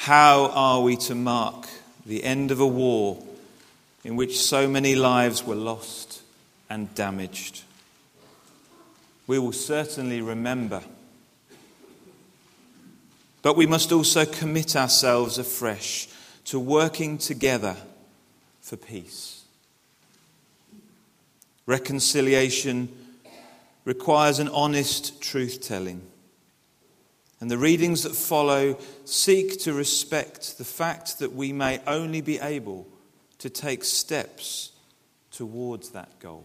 How are we to mark the end of a war in which so many lives were lost and damaged? We will certainly remember. But we must also commit ourselves afresh to working together for peace. Reconciliation requires an honest truth-telling. And the readings that follow seek to respect the fact that we may only be able to take steps towards that goal.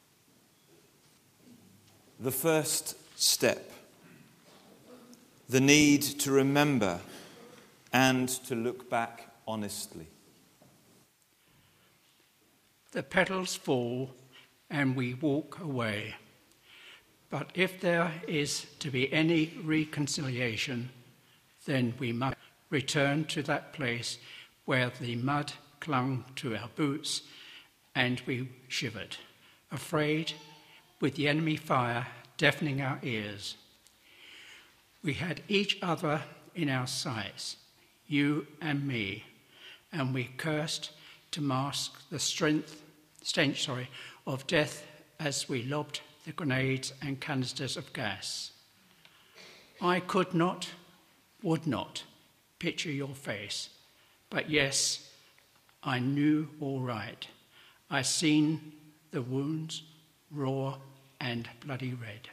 The first step, the need to remember and to look back honestly. The petals fall and we walk away. But if there is to be any reconciliation, then we must return to that place where the mud clung to our boots and we shivered, afraid, with the enemy fire deafening our ears. We had each other in our sights, you and me, and we cursed to mask the stench of death as we lobbed the grenades and canisters of gas. I could not, would not picture your face, but yes, I knew all right. I seen the wounds, raw and bloody red.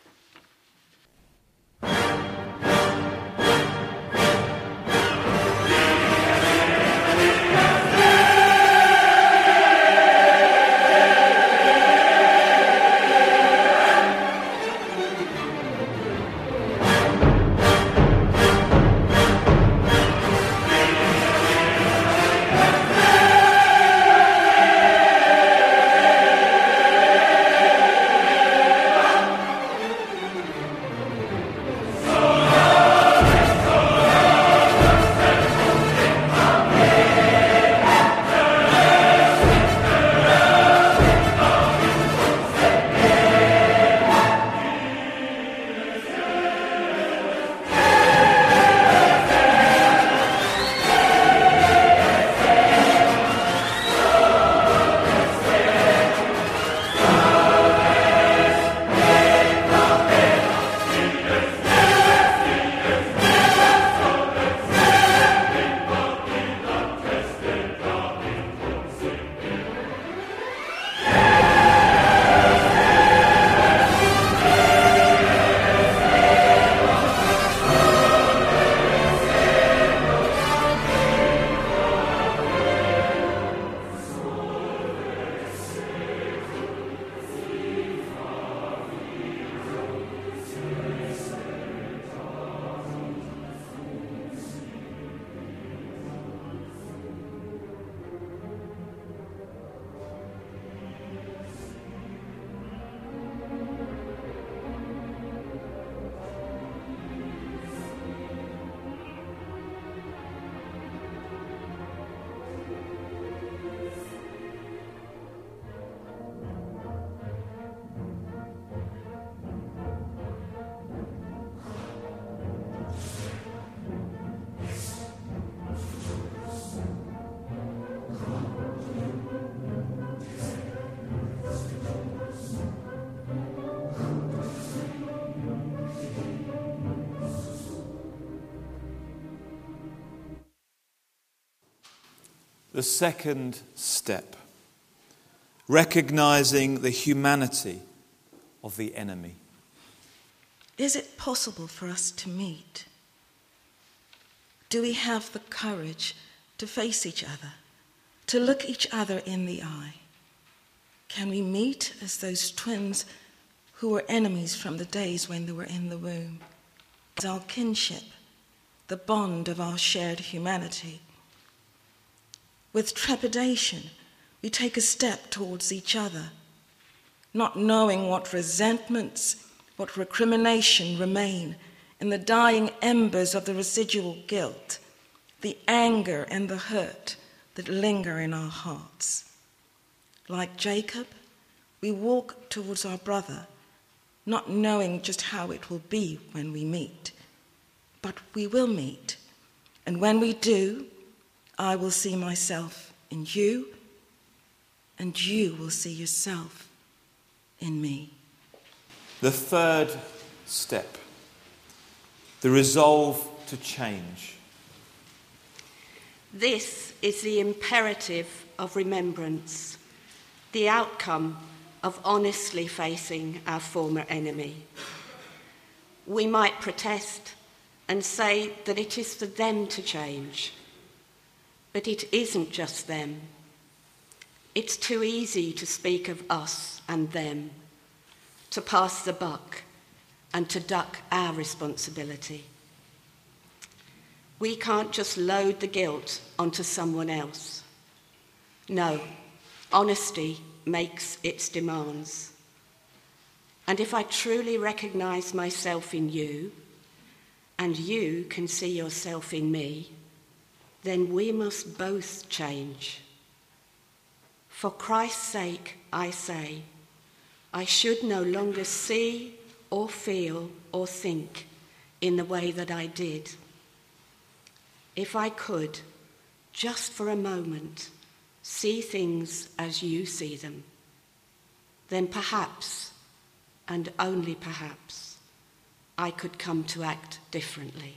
The second step, recognizing the humanity of the enemy. Is it possible for us to meet? Do we have the courage to face each other, to look each other in the eye? Can we meet as those twins who were enemies from the days when they were in the womb? Is our kinship the bond of our shared humanity? With trepidation, we take a step towards each other, not knowing what resentments, what recrimination remain in the dying embers of the residual guilt, the anger and the hurt that linger in our hearts. Like Jacob, we walk towards our brother, not knowing just how it will be when we meet. But we will meet, And when we do, I will see myself in you, and you will see yourself in me. The third step, the resolve to change. This is the imperative of remembrance, the outcome of honestly facing our former enemy. We might protest and say that it is for them to change, but it isn't just them. It's too easy to speak of us and them, to pass the buck and to duck our responsibility. We can't just load the guilt onto someone else. No, honesty makes its demands. And if I truly recognise myself in you, and you can see yourself in me, then we must both change. For Christ's sake, I say, I should no longer see or feel or think in the way that I did. If I could, just for a moment, see things as you see them, then perhaps, and only perhaps, I could come to act differently.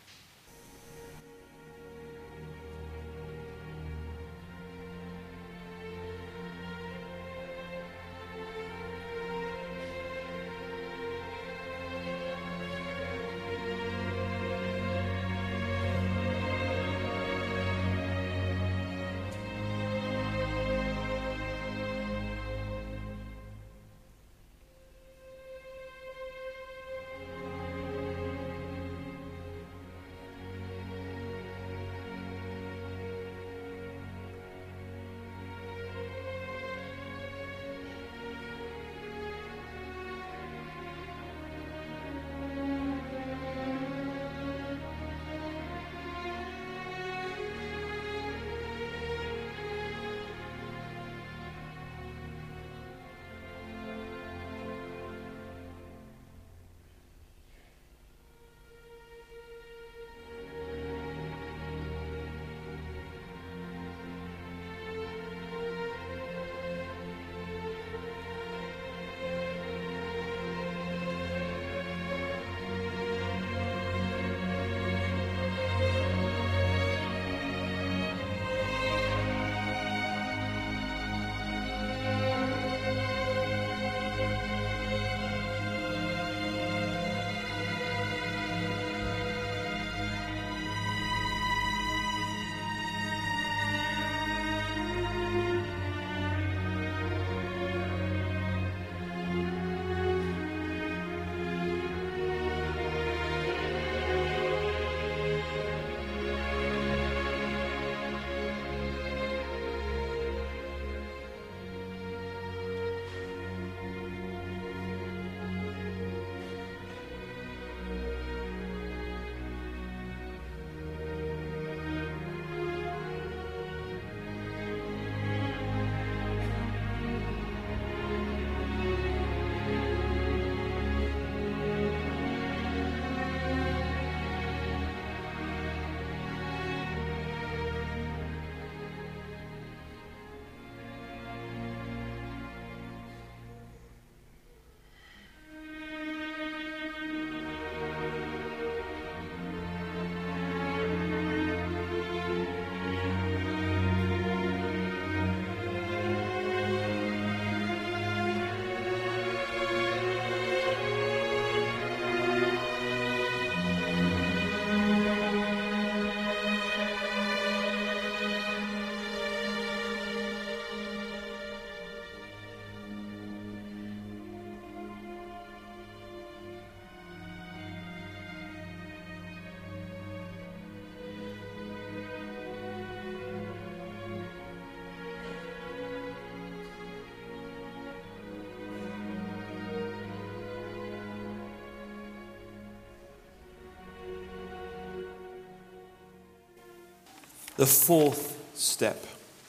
The fourth step,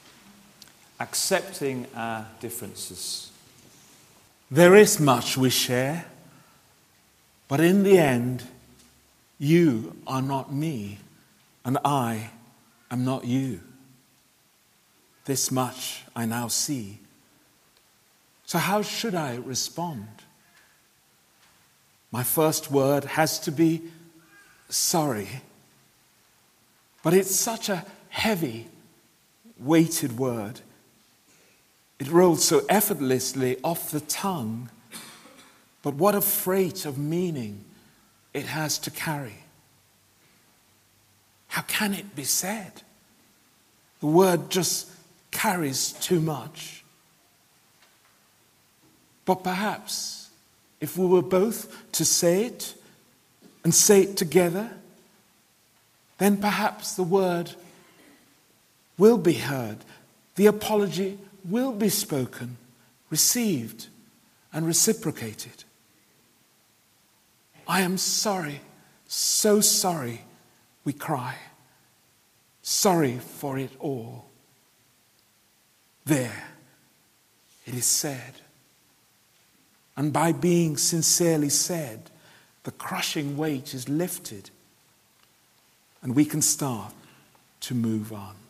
accepting our differences. There is much we share, but in the end, you are not me, and I am not you. This much I now see. So how should I respond? My first word has to be sorry. But it's such a heavy, weighted word. It rolls so effortlessly off the tongue. But what a freight of meaning it has to carry. How can it be said? The word just carries too much. But perhaps if we were both to say it and say it together, then perhaps the word will be heard. The apology will be spoken, received, and reciprocated. I am sorry, so sorry, we cry. Sorry for it all. There, it is said. And by being sincerely said, the crushing weight is lifted, and we can start to move on.